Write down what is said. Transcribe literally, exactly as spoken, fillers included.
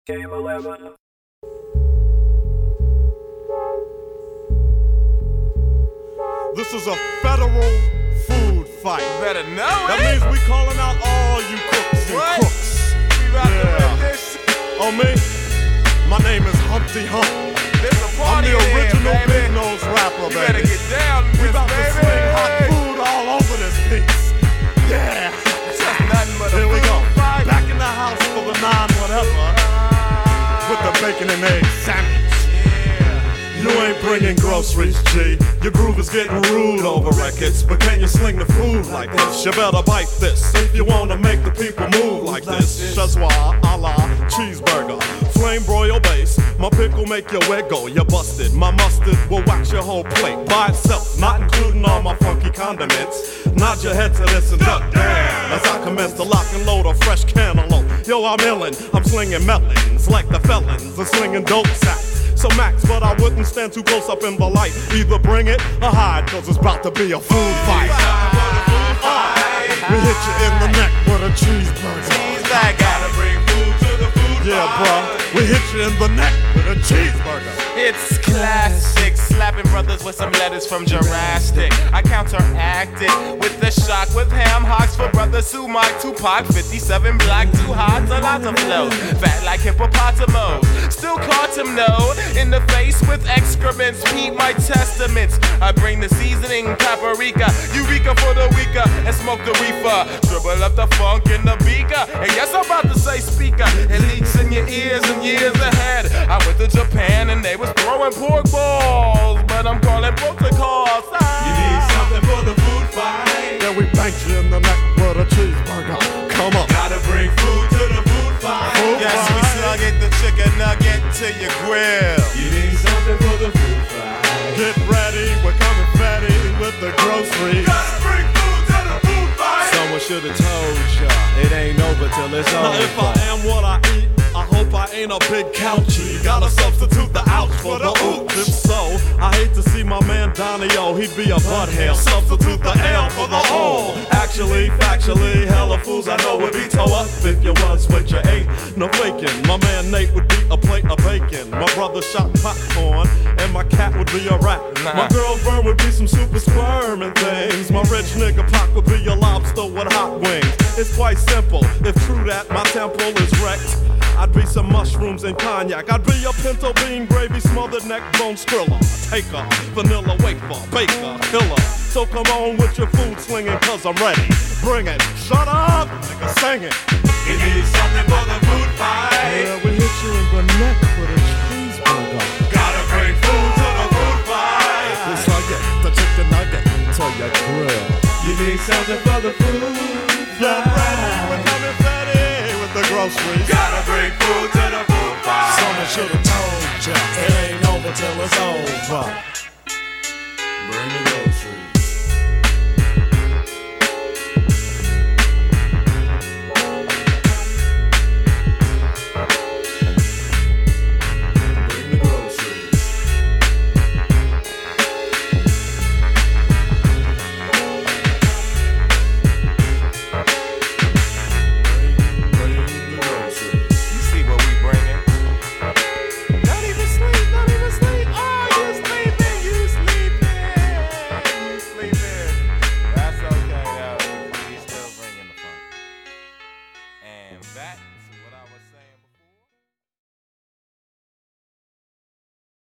Game eleven. This is a federal food fight. You better know That it. means we calling out all you cooks and What? crooks. We about Yeah. to rip this shit. Oh, me? My name is Humpty Hump. There's a I'm party the in here, original baby. big nose rapper, You baby. better get down to We this, about to baby. sling hot food all over this piece. Yeah. Just nothing but a Here we food go. fight. Back in the house for the nine whatever. With the bacon and egg sandwich. You ain't bringing groceries, G. Your groove is getting rude over records. But can you sling the food like this? You better bite this if you wanna make the people move like this. Shazwa, a la cheeseburger, flame broil base. My pickle make you wiggle, you busted. My mustard will wax your whole plate by itself, not including all my funky condiments. Nod your head to this and duck down as I commence to lock and load a fresh cantaloupe. Yo, I'm illin', I'm slinging melons like the felons are slinging dope sacks. So max, but I wouldn't stand too close up in the light. Either bring it or hide, cause it's about to be a food fight. We hit you in the neck with a cheeseburger. I gotta bring food to the food Yeah, fight. bruh, we hit you in the neck with a cheeseburger. It's classic, slapping brothers with some letters from Jurassic. I counteract it with the shock with ham hocks for brothers who might Tupac, fifty-seven black, too hot, a lot to flow. Fat like hippopotamus, still caught him no in the face with excrements. Read my testaments. I bring the seasoning, paprika, eureka for the weaker, and smoke the reefer. Dribble up the funk in the beaker, and yes, I'm about to say speaker. It leaks in your ears and years ahead. I went to Japan and they was throwing pork balls, but I'm calling protocols. You need something for the food fight. Yeah, we banged you in the neck with a cheeseburger. Come on. Gotta bring food to the food fight. Food Yes, we fight. slung it, the chicken nugget to your grill. You need something for the food fight. Get ready, we're coming fatty with the groceries. Gotta bring food to the food fight. Someone should have told ya it ain't over till it's Now if I over. am what I eat, I hope I ain't a big couchie. Gotta substitute the ouch for the ooch. If so, I hate to see my man Donnie-O, he'd be a butthead. Substitute the L for the O. Actually, factually, hella fools I know would be toe up if you was what you ate. No faking, my man Nate would be a plate of bacon. My brother shot popcorn, and my cat would be a rat. Nah. My girlfriend would be some super sperm and things. My rich nigga Pac would be a lobster with hot wings. It's quite simple, if true that my temple is wrecked, I'd be some mushrooms and cognac. I'd be a pinto bean gravy smothered neck bone skrilla. Taker, vanilla wafer, baker, killer. So come on with your food slinging, cause I'm ready. Bring it, shut up, nigga, sing it. You need something for the food fight. Yeah, we hit you in the neck with a cheeseburger. Gotta bring food to the food fight. It's like it, the chicken nugget to your grill. You need something for the food Get ready, we're fight. coming fatty with the groceries. Gotta bring food to the food fight. Someone should have told ya it ain't over till it's over. Bring it over.